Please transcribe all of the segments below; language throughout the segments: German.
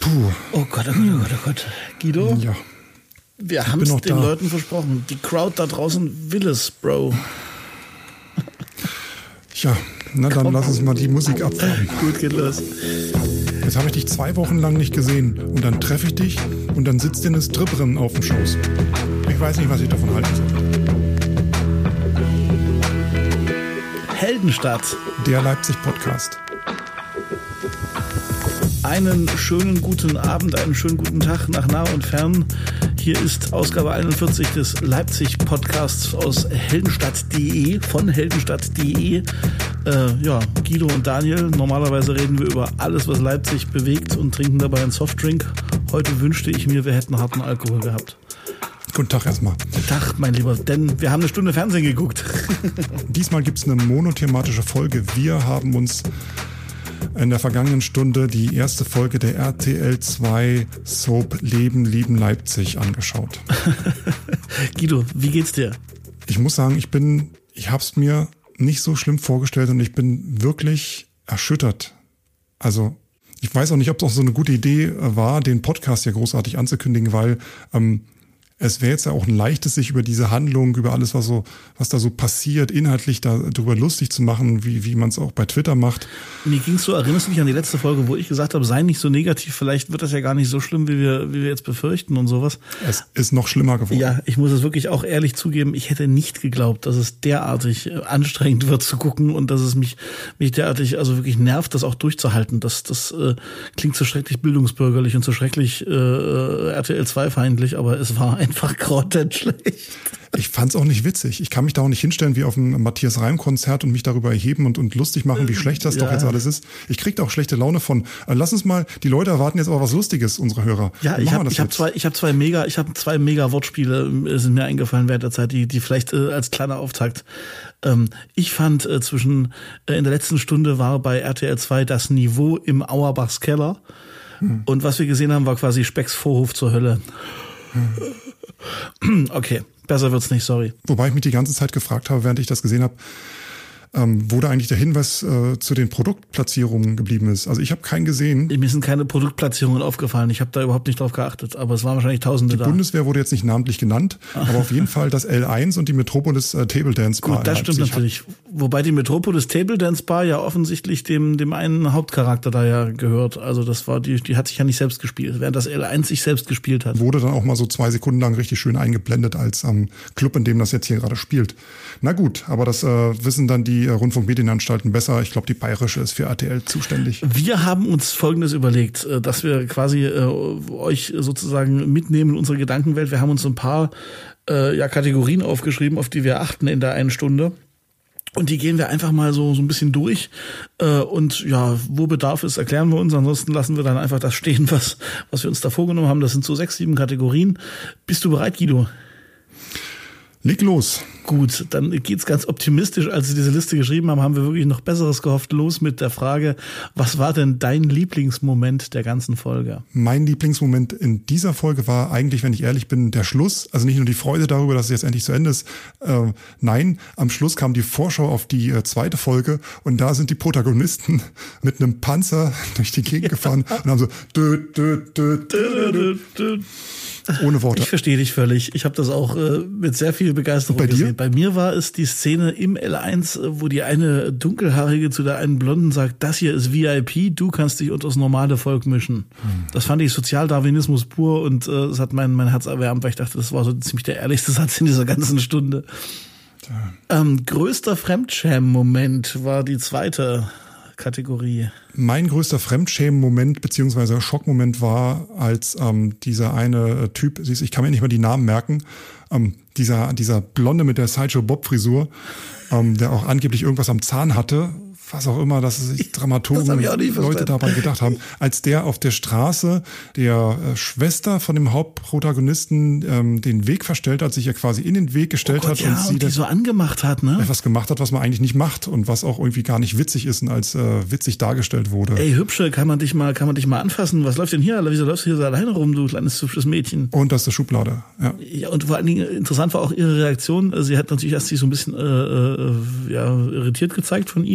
Puh. Oh Gott, oh Gott, oh Gott, oh Gott. Guido? Ja. Wir haben es den Leuten versprochen. Die Crowd da draußen will es, Bro. Ja, na dann lass uns mal die Musik abfahren. Gut, geht los. Jetzt habe ich dich 2 Wochen lang nicht gesehen. Und dann treffe ich dich und dann sitzt dir eine Stripperin auf dem Schoß. Ich weiß nicht, was ich davon halten soll. Heldenstadt. Der Leipzig-Podcast. Einen schönen guten Abend, einen schönen guten Tag nach nah und fern. Hier ist Ausgabe 41 des Leipzig-Podcasts aus heldenstadt.de, von heldenstadt.de. Guido und Daniel, normalerweise reden wir über alles, was Leipzig bewegt und trinken dabei einen Softdrink. Heute wünschte ich mir, wir hätten harten Alkohol gehabt. Guten Tag erstmal. Guten Tag, mein Lieber, denn wir haben eine Stunde Fernsehen geguckt. Diesmal gibt es eine monothematische Folge. Wir haben uns in der vergangenen Stunde die erste Folge der RTL 2 Soap Leben, Lieben Leipzig angeschaut. Guido, wie geht's dir? Ich muss sagen, ich habe es mir nicht so schlimm vorgestellt und ich bin wirklich erschüttert. Also ich weiß auch nicht, ob es auch so eine gute Idee war, den Podcast ja großartig anzukündigen, weil es wäre jetzt ja auch ein leichtes, sich über diese Handlung, über alles, was da so passiert, inhaltlich darüber lustig zu machen, wie man es auch bei Twitter macht. Mir ging's so, erinnerst du dich an die letzte Folge, wo ich gesagt habe, sei nicht so negativ, vielleicht wird das ja gar nicht so schlimm, wie wir jetzt befürchten und sowas. Es ist noch schlimmer geworden. Ja, ich muss es wirklich auch ehrlich zugeben, ich hätte nicht geglaubt, dass es derartig anstrengend wird zu gucken und dass es mich derartig also wirklich nervt, das auch durchzuhalten. Das klingt so schrecklich bildungsbürgerlich und so schrecklich RTL 2 feindlich, aber es war einfach grottenschlecht. Ich fand's auch nicht witzig. Ich kann mich da auch nicht hinstellen wie auf einem Matthias-Reim-Konzert und mich darüber erheben und lustig machen, wie schlecht das doch jetzt alles ist. Ich krieg da auch schlechte Laune von. Lass uns mal, die Leute erwarten jetzt aber was Lustiges, unsere Hörer. Ja, ich habe zwei mega Wortspiele sind mir eingefallen während der Zeit, die vielleicht als kleiner Auftakt. Ich fand in der letzten Stunde war bei RTL 2 das Niveau im Auerbachs Keller. Und was wir gesehen haben, war quasi Specks Vorhof zur Hölle. Okay, besser wird's nicht, sorry. Wobei ich mich die ganze Zeit gefragt habe, während ich das gesehen habe, wo da eigentlich der Hinweis zu den Produktplatzierungen geblieben ist. Also ich habe keinen gesehen. Mir sind keine Produktplatzierungen aufgefallen. Ich habe da überhaupt nicht drauf geachtet. Aber es waren wahrscheinlich Tausende da. Die Bundeswehr wurde jetzt nicht namentlich genannt, aber auf jeden Fall das L1 und die Metropolis Table Dance Bar. Gut, das stimmt natürlich. Wobei die Metropolis Table Dance Bar ja offensichtlich dem einen Hauptcharakter da ja gehört. Also das war die hat sich ja nicht selbst gespielt, während das L1 sich selbst gespielt hat. Wurde dann auch mal so 2 Sekunden lang richtig schön eingeblendet als Club, in dem das jetzt hier gerade spielt. Na gut, aber das wissen dann die Rundfunkmedienanstalten besser. Ich glaube, die bayerische ist für RTL zuständig. Wir haben uns Folgendes überlegt, dass wir quasi euch sozusagen mitnehmen in unsere Gedankenwelt. Wir haben uns ein paar Kategorien aufgeschrieben, auf die wir achten in der einen Stunde. Und die gehen wir einfach mal so ein bisschen durch. Und ja, wo Bedarf ist, erklären wir uns. Ansonsten lassen wir dann einfach das stehen, was wir uns da vorgenommen haben. Das sind so 6, 7 Kategorien. Bist du bereit, Guido? Leg los. Gut, dann geht's ganz optimistisch. Als Sie diese Liste geschrieben haben wir wirklich noch Besseres gehofft. Los mit der Frage, was war denn dein Lieblingsmoment der ganzen Folge? Mein Lieblingsmoment in dieser Folge war eigentlich, wenn ich ehrlich bin, der Schluss. Also nicht nur die Freude darüber, dass es jetzt endlich zu Ende ist. Nein, am Schluss kam die Vorschau auf die zweite Folge und da sind die Protagonisten mit einem Panzer durch die Gegend gefahren und haben so ohne Worte. Ich verstehe dich völlig. Ich habe das auch mit sehr viel Begeisterung gesehen. Bei mir war es die Szene im L1, wo die eine Dunkelhaarige zu der einen Blonden sagt, das hier ist VIP, du kannst dich unter das normale Volk mischen. Das fand ich Sozialdarwinismus pur und es hat mein Herz erwärmt, weil ich dachte, das war so ziemlich der ehrlichste Satz in dieser ganzen Stunde. Größter Fremdschämen-Moment war die zweite Kategorie. Mein größter Fremdschämen-Moment bzw. Schockmoment war, als dieser eine Typ, ich kann mir nicht mal die Namen merken, dieser Blonde mit der Sideshow-Bob-Frisur, der auch angeblich irgendwas am Zahn hatte, was auch immer, dass sich Dramaturgen Leute dabei gedacht haben, als der auf der Straße der Schwester von dem Hauptprotagonisten den Weg verstellt hat, sich ja quasi in den Weg gestellt hat und sie die so angemacht hat, ne? Etwas gemacht hat, was man eigentlich nicht macht und was auch irgendwie gar nicht witzig ist und als witzig dargestellt wurde. Ey, Hübsche, kann man dich mal anfassen? Was läuft denn hier? Wieso läufst du hier so alleine rum, du kleines hübsches Mädchen? Und das ist eine Schublade, ja. Ja, und vor allen Dingen interessant war auch ihre Reaktion. Sie hat natürlich erst sich so ein bisschen irritiert gezeigt von ihm.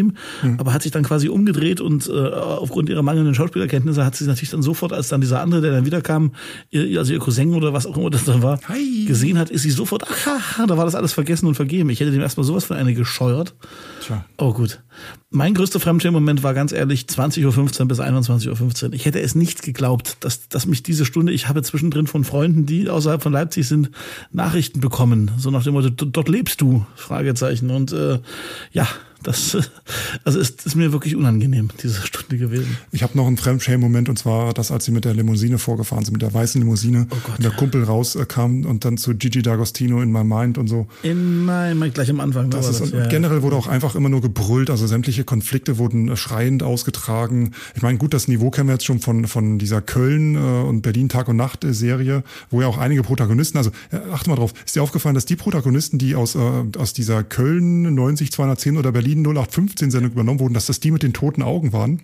aber hat sich dann quasi umgedreht und aufgrund ihrer mangelnden Schauspielerkenntnisse hat sie natürlich dann sofort, als dann dieser andere, der dann wiederkam, also ihr Cousin oder was auch immer das da war, gesehen hat, ist sie sofort, da war das alles vergessen und vergeben. Ich hätte dem erstmal sowas von eine gescheuert. Tja. Oh gut. Mein größter Fremdschämen-Moment war ganz ehrlich 20.15 Uhr bis 21.15 Uhr. Ich hätte es nicht geglaubt, dass mich diese Stunde, ich habe zwischendrin von Freunden, die außerhalb von Leipzig sind, Nachrichten bekommen. So nach dem Motto, dort lebst du? Fragezeichen. Und ja, das also ist mir wirklich unangenehm, diese Stunde gewesen. Ich habe noch einen Fremdschämen-Moment, und zwar das, als sie mit der Limousine vorgefahren sind, mit der weißen Limousine, und der Kumpel rauskam und dann zu Gigi D'Agostino in My Mind und so. In My Mind, gleich am Anfang. Generell wurde auch einfach immer nur gebrüllt, also sämtliche Konflikte wurden schreiend ausgetragen. Ich meine, gut, das Niveau kennen wir jetzt schon von dieser Köln und Berlin Tag und Nacht Serie, wo ja auch einige Protagonisten, also achte mal drauf, ist dir aufgefallen, dass die Protagonisten, die aus dieser Köln 90-210 oder Berlin 0815-Sendung übernommen wurden, dass das die mit den toten Augen waren?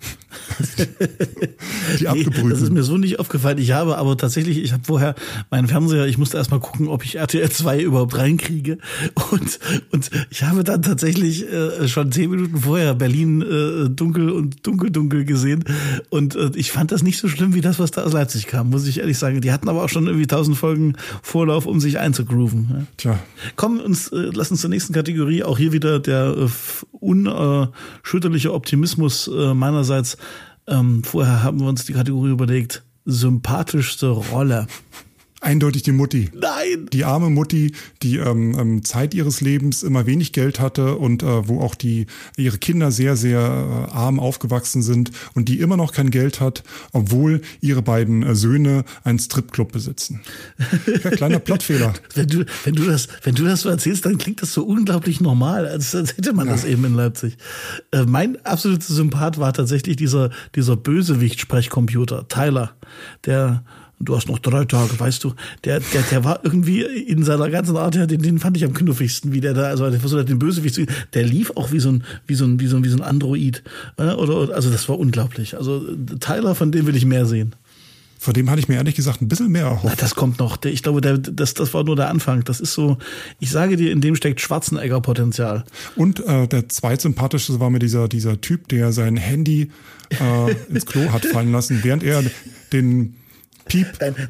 Die abgebrühten. Das ist mir so nicht aufgefallen. Ich habe vorher meinen Fernseher, ich musste erstmal gucken, ob ich RTL 2 überhaupt reinkriege. Und ich habe dann tatsächlich schon 10 Minuten vorher Berlin dunkel und dunkel gesehen. Und ich fand das nicht so schlimm wie das, was da aus Leipzig kam, muss ich ehrlich sagen. Die hatten aber auch schon irgendwie 1000 Folgen Vorlauf, um sich einzugrooven. Ja. Tja. Komm, lass uns zur nächsten Kategorie. Auch hier wieder der unerschütterliche Optimismus meinerseits. Vorher haben wir uns die Kategorie überlegt, sympathischste Rolle. Eindeutig die Mutti. Nein! Die arme Mutti, die Zeit ihres Lebens immer wenig Geld hatte und wo auch ihre Kinder sehr, sehr arm aufgewachsen sind und die immer noch kein Geld hat, obwohl ihre beiden Söhne einen Stripclub besitzen. Ja, kleiner Plottfehler. Wenn du das so erzählst, dann klingt das so unglaublich normal, als hätte man das eben in Leipzig. Mein absoluter Sympath war tatsächlich dieser Bösewicht-Sprechcomputer, Tyler, der du hast noch 3 Tage, weißt du. Der war irgendwie in seiner ganzen Art, den fand ich am knuffigsten, wie der da, also der versucht hat, den Bösewicht zu, der lief auch wie so ein Android. Also das war unglaublich. Also Tyler, von dem will ich mehr sehen. Von dem hatte ich mir ehrlich gesagt ein bisschen mehr erhofft. Na, das kommt noch. Ich glaube, das war nur der Anfang. Das ist so, ich sage dir, in dem steckt Schwarzenegger-Potenzial. Und der zweitsympathischste war mir dieser Typ, der sein Handy ins Klo hat fallen lassen, während er den Piep.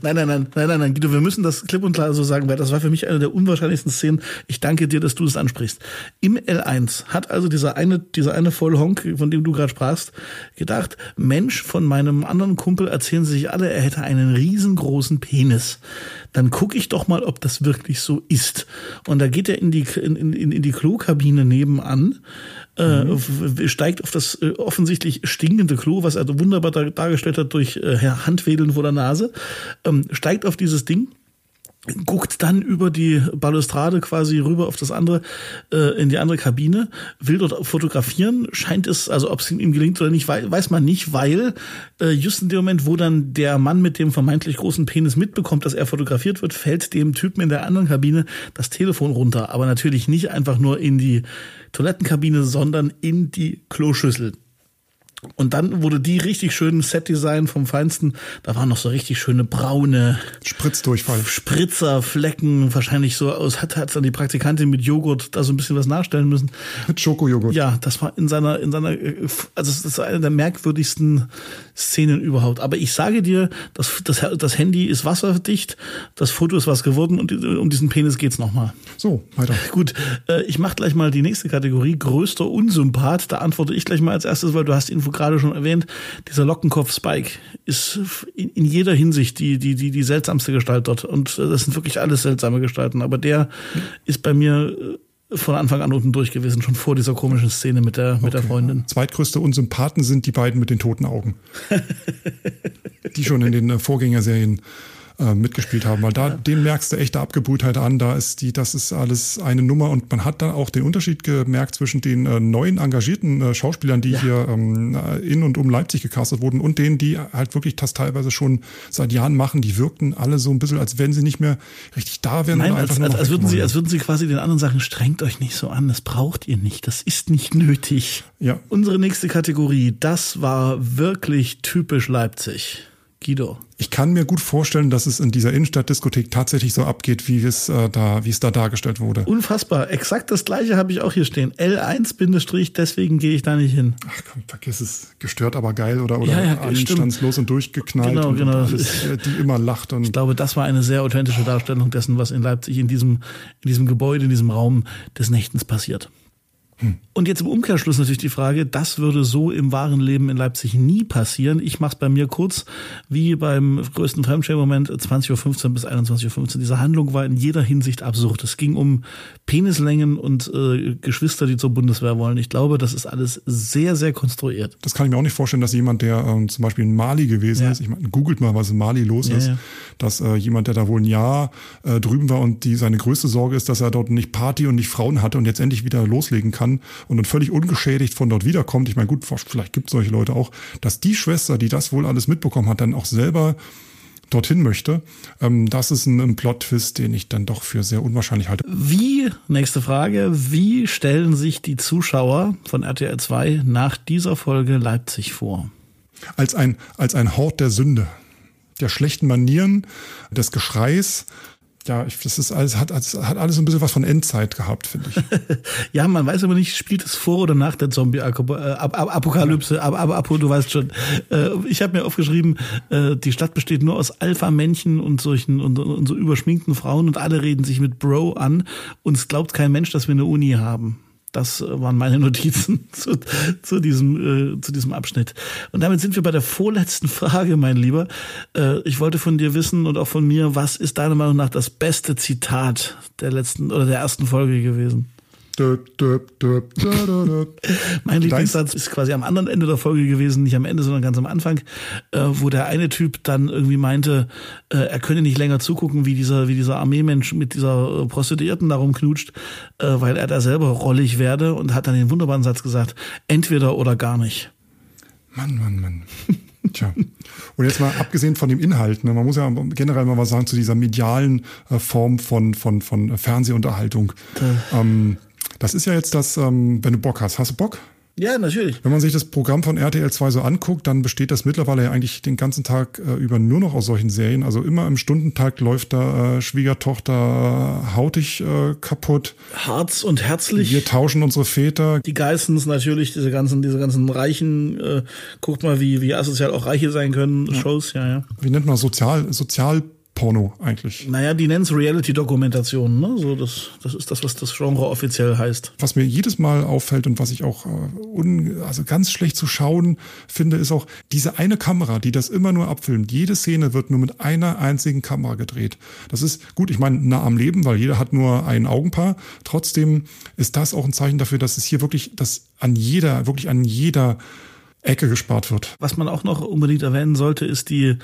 Nein, Guido, wir müssen das klipp und klar so sagen, weil das war für mich eine der unwahrscheinlichsten Szenen. Ich danke dir, dass du das ansprichst. Im L1 hat also dieser eine Vollhonk, von dem du gerade sprachst, gedacht, Mensch, von meinem anderen Kumpel erzählen sie sich alle, er hätte einen riesengroßen Penis. Dann gucke ich doch mal, ob das wirklich so ist. Und da geht er in die Klokabine nebenan, steigt auf das offensichtlich stinkende Klo, was er wunderbar dargestellt hat durch Handwedeln vor der Nase, steigt auf dieses Ding, guckt dann über die Balustrade quasi rüber auf das andere, in die andere Kabine, will dort fotografieren, scheint es, also ob es ihm gelingt oder nicht, weiß man nicht, weil just in dem Moment, wo dann der Mann mit dem vermeintlich großen Penis mitbekommt, dass er fotografiert wird, fällt dem Typen in der anderen Kabine das Telefon runter, aber natürlich nicht einfach nur in die Toilettenkabine, sondern in die Kloschüssel. Und dann wurde die richtig schön Set-Design vom Feinsten. Da waren noch so richtig schöne braune Spritzdurchfall. Spritzerflecken, wahrscheinlich so aus, hat dann die Praktikantin mit Joghurt da so ein bisschen was nachstellen müssen. Mit Schokojoghurt. Ja, das war in seiner, also das ist eine der merkwürdigsten Szenen überhaupt. Aber ich sage dir, das Handy ist wasserdicht, das Foto ist was geworden und um diesen Penis geht's nochmal. So, weiter. Gut, ich mach gleich mal die nächste Kategorie, größter Unsympath. Da antworte ich gleich mal als erstes, weil du hast ihn gerade schon erwähnt, dieser Lockenkopf Spike ist in jeder Hinsicht die seltsamste Gestalt dort. Und das sind wirklich alles seltsame Gestalten. Aber der ist bei mir von Anfang an unten durch gewesen, schon vor dieser komischen Szene mit der Freundin. Zweitgrößte Unsympathen sind die beiden mit den toten Augen. Die schon in den Vorgängerserien mitgespielt haben, weil den merkst du echte Abgebrühtheit an, das ist alles eine Nummer und man hat da auch den Unterschied gemerkt zwischen den neuen engagierten Schauspielern, die hier in und um Leipzig gecastet wurden und denen, die halt wirklich das teilweise schon seit Jahren machen, die wirkten alle so ein bisschen, als wenn sie nicht mehr richtig da wären. Nein, als würden sie quasi den anderen sagen, strengt euch nicht so an, das braucht ihr nicht, das ist nicht nötig. Ja. Unsere nächste Kategorie, das war wirklich typisch Leipzig. Guido. Ich kann mir gut vorstellen, dass es in dieser Innenstadtdiskothek tatsächlich so abgeht, wie es da dargestellt wurde. Unfassbar. Exakt das Gleiche habe ich auch hier stehen. L1- deswegen gehe ich da nicht hin. Ach komm, vergiss es. Gestört, aber geil oder anstandslos und durchgeknallt. Genau. Und alles, die immer lacht. Und ich glaube, das war eine sehr authentische Darstellung dessen, was in Leipzig in diesem Gebäude, in diesem Raum des Nächtens passiert. Und jetzt im Umkehrschluss natürlich die Frage, das würde so im wahren Leben in Leipzig nie passieren. Ich mache es bei mir kurz, wie beim größten Fremdschämen-Moment, 20.15 Uhr bis 21.15 Uhr. Diese Handlung war in jeder Hinsicht absurd. Es ging um Penislängen und Geschwister, die zur Bundeswehr wollen. Ich glaube, das ist alles sehr, sehr konstruiert. Das kann ich mir auch nicht vorstellen, dass jemand, der zum Beispiel in Mali gewesen ist, ich meine, googelt mal, was in Mali los ist, dass jemand, der da wohl ein Jahr drüben war und seine größte Sorge ist, dass er dort nicht Party und nicht Frauen hatte und jetzt endlich wieder loslegen kann und dann völlig ungeschädigt von dort wiederkommt. Ich meine, gut, vielleicht gibt es solche Leute auch, dass die Schwester, die das wohl alles mitbekommen hat, dann auch selber dorthin möchte. Das ist ein Plot-Twist, den ich dann doch für sehr unwahrscheinlich halte. Nächste Frage, wie stellen sich die Zuschauer von RTL 2 nach dieser Folge Leipzig vor? Als ein Hort der Sünde, der schlechten Manieren, des Geschreis. Ja, das ist alles, hat alles ein bisschen was von Endzeit gehabt, finde ich. Ja, man weiß aber nicht, spielt es vor oder nach der Zombie-Apokalypse, aber du weißt schon. Ich habe mir aufgeschrieben, die Stadt besteht nur aus Alpha-Männchen und solchen und so überschminkten Frauen und alle reden sich mit Bro an und es glaubt kein Mensch, dass wir eine Uni haben. Das waren meine Notizen zu diesem Abschnitt. Und damit sind wir bei der vorletzten Frage, mein Lieber. Ich wollte von dir wissen und auch von mir, was ist deiner Meinung nach das beste Zitat der ersten Folge gewesen? Mein Lieblingssatz ist quasi am anderen Ende der Folge gewesen, nicht am Ende, sondern ganz am Anfang, wo der eine Typ dann irgendwie meinte, er könne nicht länger zugucken, wie dieser Armeemensch mit dieser Prostituierten darum knutscht, weil er da selber rollig werde und hat dann den wunderbaren Satz gesagt, entweder oder gar nicht. Mann. Tja. Und jetzt mal abgesehen von dem Inhalt, ne, man muss ja generell mal was sagen zu dieser medialen Form von Fernsehunterhaltung. Das ist ja jetzt das, wenn du Bock hast. Hast du Bock? Ja, natürlich. Wenn man sich das Programm von RTL 2 so anguckt, dann besteht das mittlerweile ja eigentlich den ganzen Tag über nur noch aus solchen Serien. Also immer im Stundentakt läuft da Schwiegertochter haut dich kaputt. Harz und herzlich. Wir tauschen unsere Väter. Die Geissens natürlich, diese ganzen Reichen, guckt mal, wie asozial auch Reiche sein können, Shows, ja. Wie nennt man Sozialporno eigentlich? Naja, die nennen es Reality-Dokumentation, ne? So, das ist das, was das Genre offiziell heißt. Was mir jedes Mal auffällt und was ich auch also ganz schlecht zu schauen finde, ist auch diese eine Kamera, die das immer nur abfilmt. Jede Szene wird nur mit einer einzigen Kamera gedreht. Das ist gut, ich meine, nah am Leben, weil jeder hat nur ein Augenpaar. Trotzdem ist das auch ein Zeichen dafür, dass es hier wirklich, an jeder Ecke gespart wird. Was man auch noch unbedingt erwähnen sollte, ist diese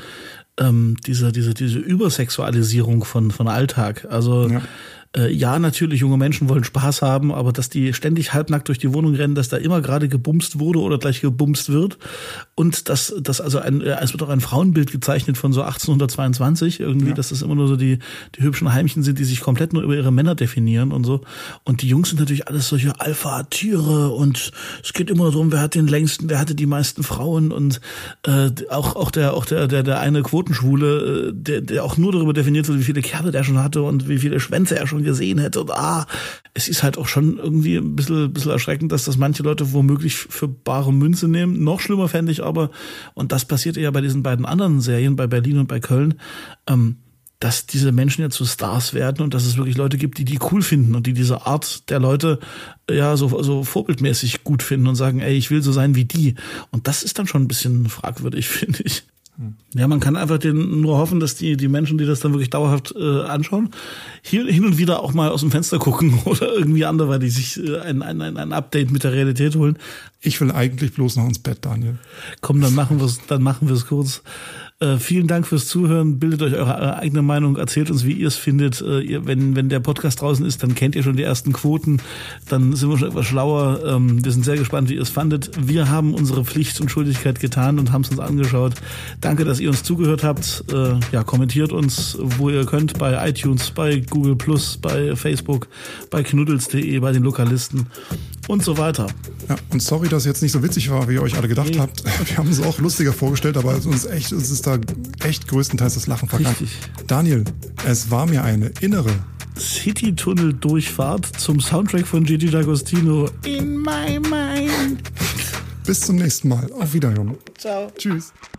Übersexualisierung von Alltag. Also ja, natürlich, junge Menschen wollen Spaß haben, aber dass die ständig halbnackt durch die Wohnung rennen, dass da immer gerade gebumst wurde oder gleich gebumst wird und es wird auch ein Frauenbild gezeichnet von so 1822 irgendwie, dass das immer nur so die hübschen Heimchen sind, die sich komplett nur über ihre Männer definieren und so. Und die Jungs sind natürlich alles solche Alpha-Tiere und es geht immer darum, wer hatte die meisten Frauen und auch der eine Quotenschwule, der auch nur darüber definiert wird, wie viele Kerle der schon hatte und wie viele Schwänze er schon gesehen hätte. Und es ist halt auch schon irgendwie ein bisschen erschreckend, dass das manche Leute womöglich für bare Münze nehmen. Noch schlimmer fände ich aber, und das passierte ja bei diesen beiden anderen Serien, bei Berlin und bei Köln, dass diese Menschen ja zu Stars werden und dass es wirklich Leute gibt, die cool finden und die diese Art der Leute ja so vorbildmäßig gut finden und sagen, ey, ich will so sein wie die. Und das ist dann schon ein bisschen fragwürdig, finde ich. Ja, man kann einfach nur hoffen, dass die Menschen, die das dann wirklich dauerhaft anschauen, hier hin und wieder auch mal aus dem Fenster gucken oder irgendwie anderweitig sich ein Update mit der Realität holen. Ich will eigentlich bloß noch ins Bett, Daniel. Komm, dann machen wir es kurz. Vielen Dank fürs Zuhören. Bildet euch eure eigene Meinung. Erzählt uns, wie ihr es findet. Wenn der Podcast draußen ist, dann kennt ihr schon die ersten Quoten. Dann sind wir schon etwas schlauer. Wir sind sehr gespannt, wie ihr es fandet. Wir haben unsere Pflicht und Schuldigkeit getan und haben es uns angeschaut. Danke, dass ihr uns zugehört habt. Kommentiert uns, wo ihr könnt. Bei iTunes, bei Google+, bei Facebook, bei knuddels.de, bei den Lokalisten und so weiter. Ja, und sorry, dass es jetzt nicht so witzig war, wie ihr euch alle gedacht habt. Wir haben es auch lustiger vorgestellt, aber es ist da echt größtenteils das Lachen verkannt. Daniel, es war mir eine innere City-Tunnel-Durchfahrt zum Soundtrack von Gigi D'Agostino. In my mind. Bis zum nächsten Mal. Auf Wiederhören. Ciao. Tschüss.